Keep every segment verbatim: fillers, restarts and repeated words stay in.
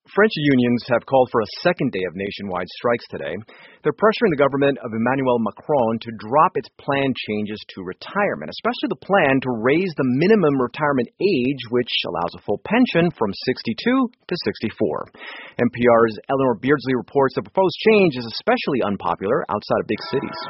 French unions have called for a second day of nationwide strikes today. They're pressuring the government of Emmanuel Macron to drop its planned changes to retirement, especially the plan to raise the minimum retirement age, which allows a full pension from sixty-two to sixty-four. N P R's Eleanor Beardsley reports the proposed change is especially unpopular outside of big cities.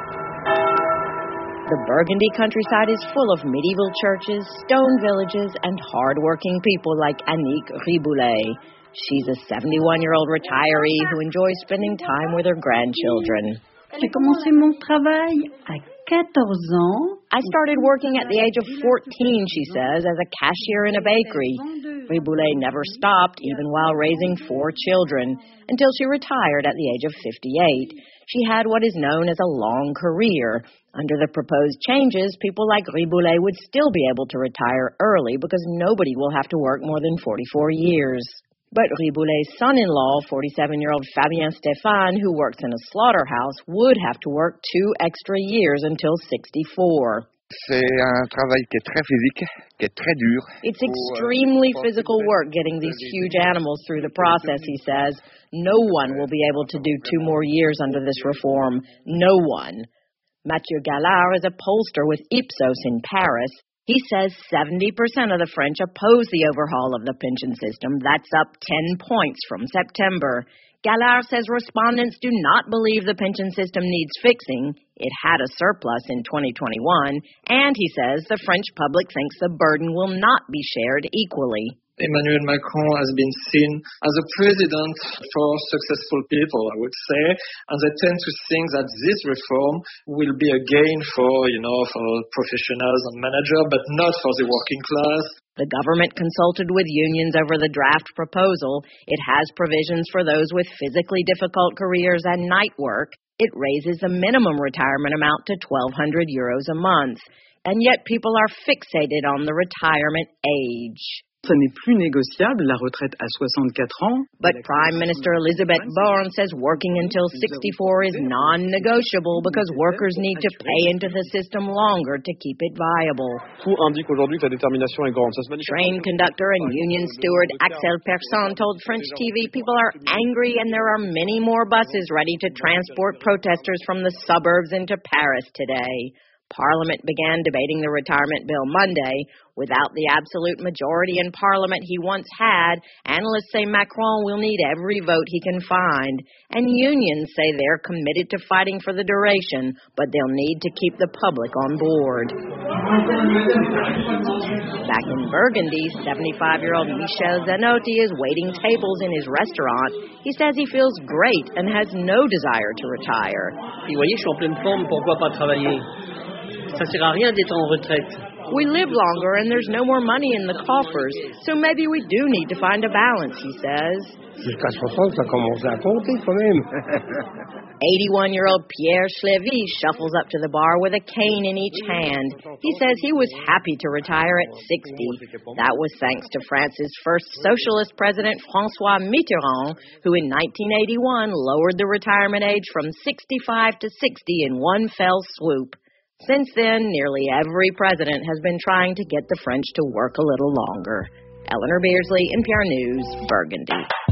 The Burgundy countryside is full of medieval churches, stone villages, and hard-working people like Annick Riboulet. She's a seventy-one-year-old retiree who enjoys spending time with her grandchildren. J'ai commencé mon travail à quatorze ans. I started working at the age of fourteen, she says, as a cashier in a bakery. Riboulet never stopped, even while raising four children, until she retired at the age of fifty-eight. She had what is known as a long career. Under the proposed changes, people like Riboulet would still be able to retire early because nobody will have to work more than forty-four years. But Riboulet's son-in-law, forty-seven-year-old Fabien Stéphane, who works in a slaughterhouse, would have to work two extra years until sixty-four. C'est un travail qui est très physique, qui est très dur. It's extremely physical work getting these huge animals through the process, he says. No one will be able to do two more years under this reform. No one. Mathieu Gallard is a pollster with Ipsos in Paris. He says seventy percent of the French oppose the overhaul of the pension system. That's up ten points from September. Gallard says respondents do not believe the pension system needs fixing. It had a surplus in twenty twenty-one, and he says the French public thinks the burden will not be shared equally. Emmanuel Macron has been seen as a president for successful people, I would say, and they tend to think that this reform will be a gain for, you know, for professionals and managers, but not for the working class. The government consulted with unions over the draft proposal. It has provisions for those with physically difficult careers and night work. It raises the minimum retirement amount to twelve hundred euros a month. And yet people are fixated on the retirement age. Ça n'est plus négociable, la retraite à soixante-quatre ans. But Prime Minister Elisabeth Borne says working until sixty-four is non-negotiable because workers need to pay into the system longer to keep it viable. Train conductor and union steward Axel Persson told French T V people are angry and there are many more buses ready to transport protesters from the suburbs into Paris today. Parliament began debating the retirement bill Monday. Without the absolute majority in Parliament he once had, analysts say Macron will need every vote he can find. And unions say they're committed to fighting for the duration, but they'll need to keep the public on board. Back in Burgundy, seventy-five-year-old Michel Zanotti is waiting tables in his restaurant. He says he feels great and has no desire to retire. Vous voyez, je suis en pleine forme, pourquoi pas travailler? Ça sert à rien d'être en retraite. We live longer and there's no more money in the coffers, so maybe we do need to find a balance, he says. Jusqu'à soixante, ça commence à compter quand même. eighty-one-year-old Pierre Schlevy shuffles up to the bar with a cane in each hand. He says he was happy to retire at sixty. That was thanks to France's first socialist president, François Mitterrand, who in nineteen eighty-one lowered the retirement age from sixty-five to sixty in one fell swoop. Since then, nearly every president has been trying to get the French to work a little longer. Eleanor Beardsley, N P R News, Burgundy.